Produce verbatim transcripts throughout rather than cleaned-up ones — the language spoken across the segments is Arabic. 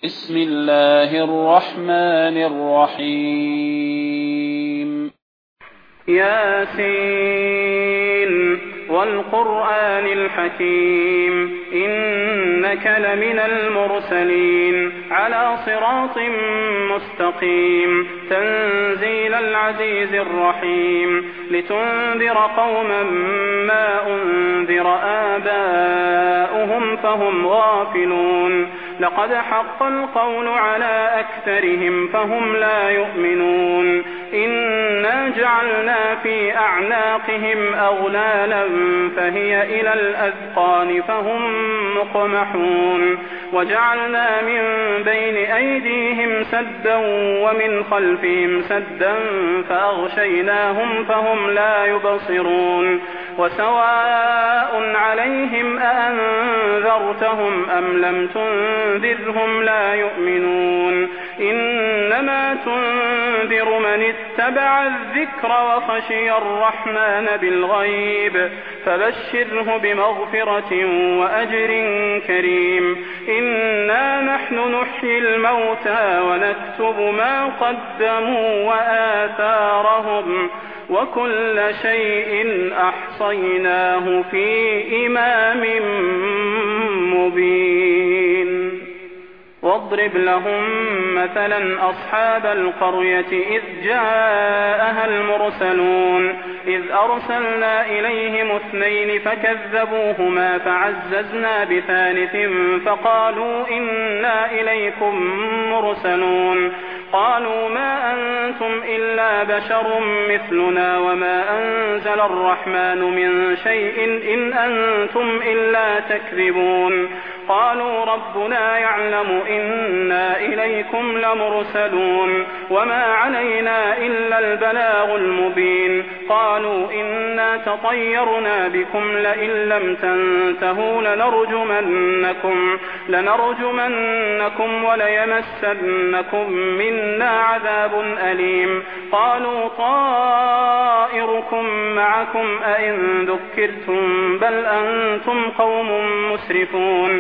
بسم الله الرحمن الرحيم ياسين والقرآن الحكيم إنك لمن المرسلين على صراط مستقيم تنزيل العزيز الرحيم لتنذر قوما ما أنذر آباؤهم فهم غافلون لقد حق القول على أكثرهم فهم لا يؤمنون إنا جعلنا في أعناقهم أغلالا فهي إلى الأذقان فهم مقمحون وجعلنا من بين أيديهم سدا ومن خلفهم سدا فأغشيناهم فهم لا يبصرون وسواء عليهم أأنذرتهم أم لم تنذرهم لا يؤمنون إنما تنذر من اتبع الذكر وخشي الرحمن بالغيب فبشره بمغفرة وأجر كريم إنا نحن نحيي الموتى ونكتب ما قدموا وآثارهم وكل شيء أحصيناه في إمام مبين واضرب لهم مثلا أصحاب القرية إذ جاءها المرسلون إذ أرسلنا إليهم اثنين فكذبوهما فعززنا بثالث فقالوا إنا إليكم مرسلون قالوا ما أنتم إلا بشر مثلنا وما أنزل الرحمن من شيء إن أنتم إلا تكذبون قالوا ربنا يعلم إنا إليكم لمرسلون وما علينا إلا البلاغ المبين قالوا إنا تطيرنا بكم لئن لم تنتهوا لنرجمنكم, لنرجمنكم وليمسنكم منا عذاب أليم قالوا طائركم معكم أئن ذكرتم بل أنتم قوم مسرفون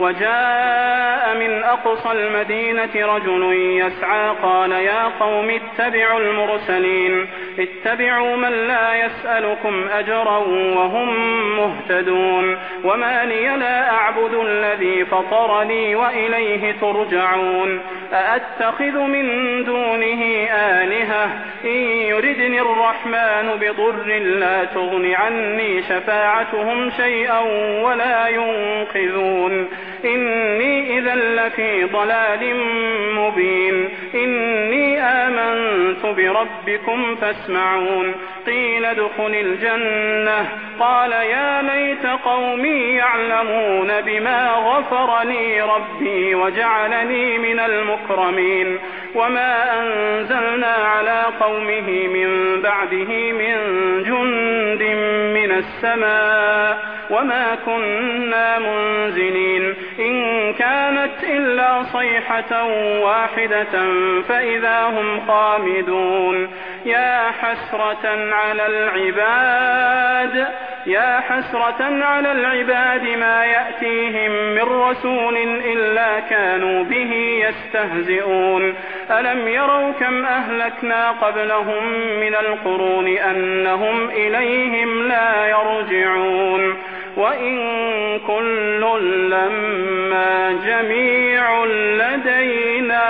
وجاء من أقصى المدينة رجل يسعى قال يا قوم اتبعوا المرسلين اتبعوا من لا يسألكم أجرا وهم مهتدون وما لي لا أعبد الذي فطرني وإليه ترجعون أأتخذ من دونه آلهة إن يردني الرحمن بضر لا تغن عني شفاعتهم شيئا ولا ينقذون إني إذا لفي ضلال مبين إني آمنت بربكم فاسمعون قيل ادخل الجنة قال يا ليت قومي يعلمون بما غفر لي ربي وجعلني من المكرمين وما أنزلنا على قومه من بعده من جند من السماء وما كنا منزلين إن كانت إلا صيحة واحدة فإذا هم خامدون يا حسرة على العباد يا حسرة على العباد ما يأتيهم من رسول إلا كانوا به يستهزئون ألم يروا كم أهلكنا قبلهم من القرون أنهم إليهم لا يرجعون وإن كل لما جميع لدينا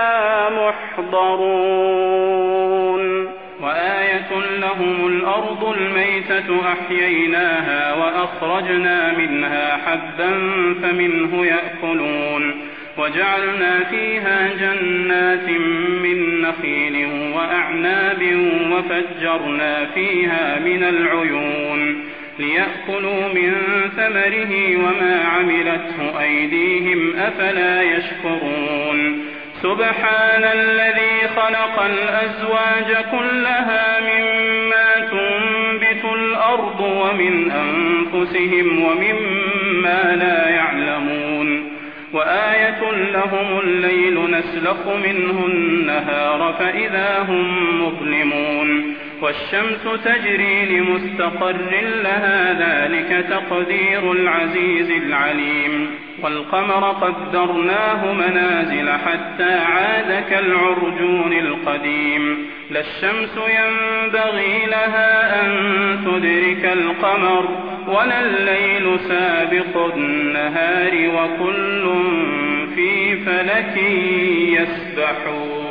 محضرون وآية لهم الأرض الميتة أحييناها وأخرجنا منها حبا فمنه يأكلون وجعلنا فيها جنات من نخيل وأعناب وفجرنا فيها من العيون ليأكلوا من ثمره وما عملته أيديهم أفلا يشكرون سبحان الذي خلق الأزواج كلها مما تنبت الأرض ومن أنفسهم ومما لا يعلمون وآية لهم الليل نسلخ منه النهار فإذا هم مظلمون والشمس تجري لمستقر لها ذلك تقدير العزيز العليم والقمر قدرناه منازل حتى عاد كالعرجون القديم لا الشمس ينبغي لها أن تدرك القمر ولا الليل سابق النهار وكل في فلك يسبحون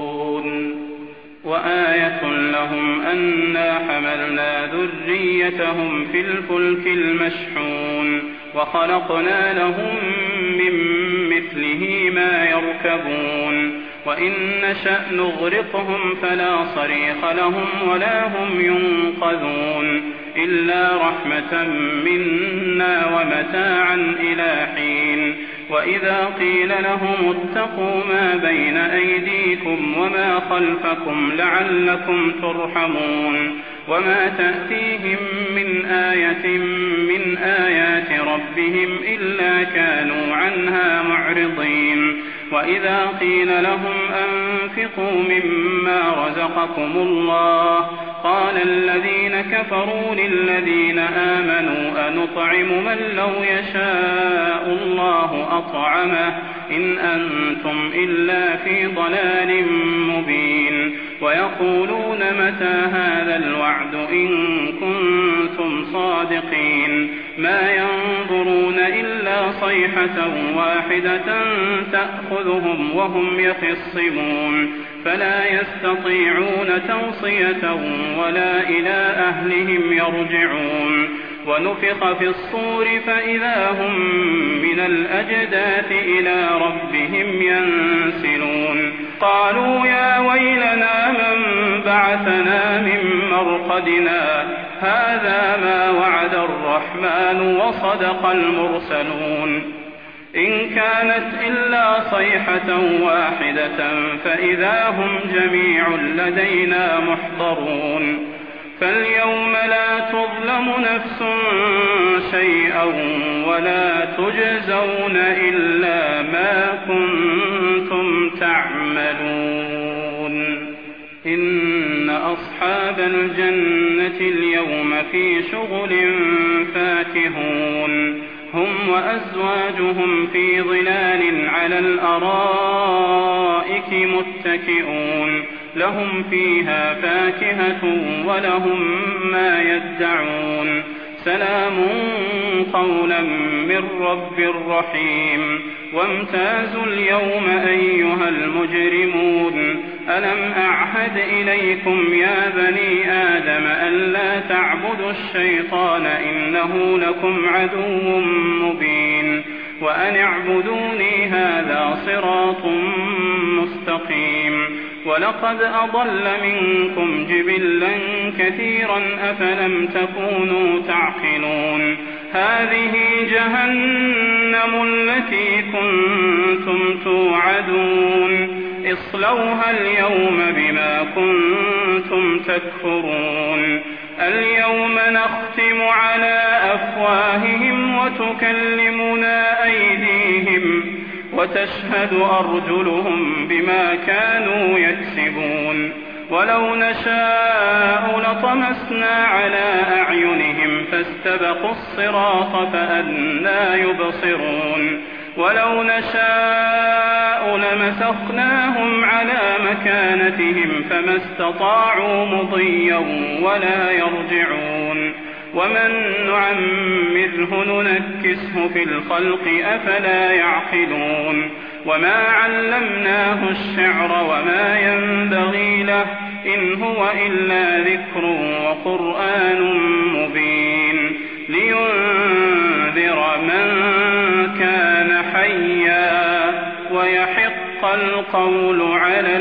وآية لهم أنا حملنا ذريتهم في الفلك المشحون وخلقنا لهم من مثله ما يركبون وإن نشأ نغرقهم فلا صريخ لهم ولا هم ينقذون إلا رحمة منا ومتاعا إلى حين وإذا قيل لهم اتقوا ما بين أيديكم وما خلفكم لعلكم ترحمون وما تأتيهم من آية من آيات ربهم إلا كانوا عنها معرضين وإذا قيل لهم أنفقوا مما رزقكم الله قال الذين كفروا للذين آمنوا أنطعم من لو يشاء الله أطعمه إن أنتم إلا في ضلال مبين ويقولون متى هذا الوعد إن كنتم صادقين ما ينظرون إلا صيحة واحدة تأخذهم وهم يخصمون فلا يستطيعون توصية ولا إلى أهلهم يرجعون ونفخ في الصور فإذا هم من الأجداث إلى ربهم ينسلون قالوا يا ويلنا من بعثنا من مرقدنا هذا ما وعد الرحمن وصدق المرسلون إن كانت إلا صيحة واحدة فإذا هم جميع لدينا محضرون فاليوم لا تظلم نفس شيئا ولا تجزون إلا ما كنتم تعملون إن أصحاب الجنة اليوم في شغل فاكهون هم وأزواجهم في ظلال على الأرائك متكئون لهم فيها فاكهة ولهم ما يدعون سلام قولا من رب رحيم وامتازوا اليوم أيها المجرمون ألم أعهد إليكم يا بني آدم ألا تعبدوا الشيطان إنه لكم عدو مبين وأن اعبدوني هذا صراط مستقيم ولقد أضل منكم جبلا كثيرا أفلم تكونوا تعقلون هذه جهنم التي كنتم توعدون اصلوها اليوم بما كنتم تكفرون اليوم نختم على أفواههم وتكلمنا أيديهم وتشهد أرجلهم بما كانوا يكسبون ولو نشاء لطمسنا على أعينهم فاستبقوا الصراط فأنى يبصرون ولو نشاء لمسخناهم على مكانتهم فما استطاعوا مضيا ولا يرجعون ومن نعمره ننكسه في الخلق أفلا يعقلون وما علمناه الشعر وما ينبغي له إن هو إلا ذكر وقرآن مبين لينذر من كان حيا ويحق القول على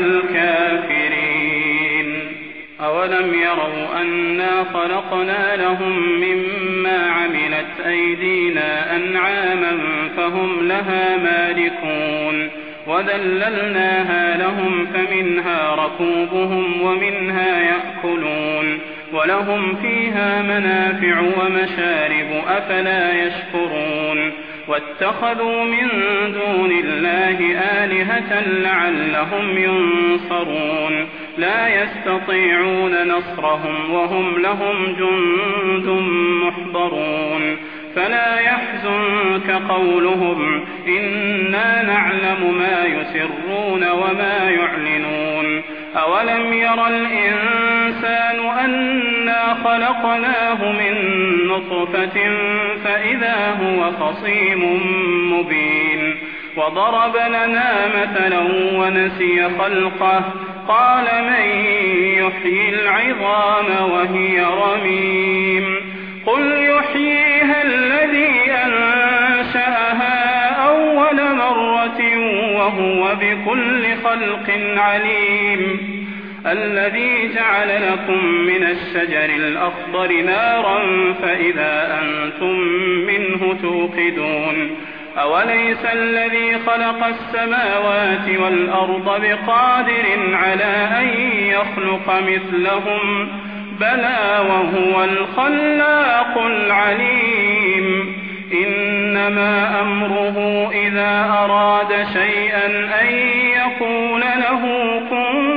الكافرين أولم يروا أنا خلقنا لهم مما عملت أيدينا أنعاما فهم لها مالكون وذللناها لهم فمنها ركوبهم ومنها يأكلون ولهم فيها منافع ومشارب أفلا يشكرون واتخذوا من دون الله آلهة لعلهم ينصرون لا يستطيعون نصرهم وهم لهم جند محضرون فلا يحزنك قولهم إنا نعلم ما يسرون وما يعلنون أولم ير الإنسان أنا خلقناه من نطفة فإذا هو خصيم مبين وضرب لنا مثلا ونسي خلقه قال من يحيي العظام وهي رميم قل يحييها الذي أنشأها أول مرة وهو بكل خلق عليم الذي جعل لكم من الشجر الأخضر نارا فإذا أنتم منه توقدون أوليس الذي خلق السماوات والأرض بقادر على أن يخلق مثلهم بلى وهو الخلاق العليم إنما أمره إذا أراد شيئا أن يقول له كن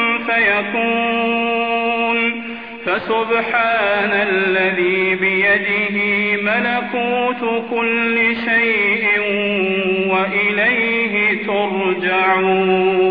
فيكون فسبحان الذي بيده ملكوت كل شيء وإليه ترجعون.